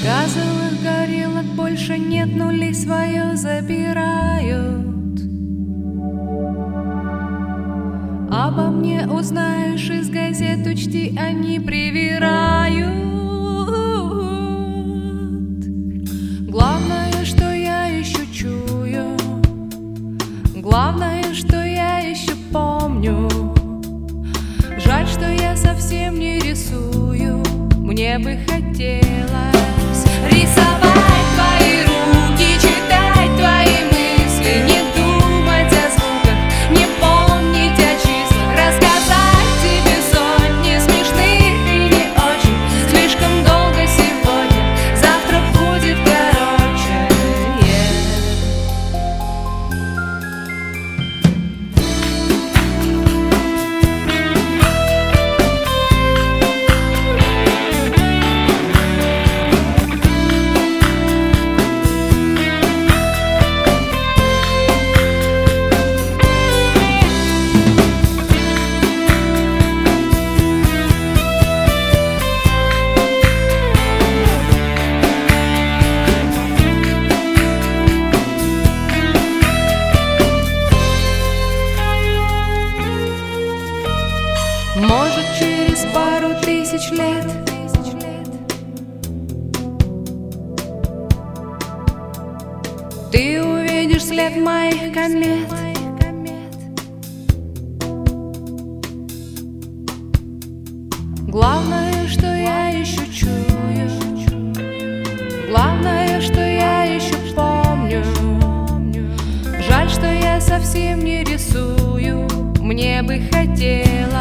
Газовых горелок больше нет, нули свое забирают. Обо мне узнаешь из газет, учти, они привирают. Главное, что я еще чую, главное, что я еще помню. Жаль, что я совсем не рисую, мне бы хотелось рисовать твои руки, читать твои мысли, не думать о звуках, не помнить о числах, рассказать тебе сотни смешных и не очень. Слишком долго сегодня, завтра будет короче. Может, через пару тысяч лет ты увидишь след моих комет. Главное, что я еще чую, главное, что я еще помню. Жаль, что я совсем не рисую, мне бы хотелось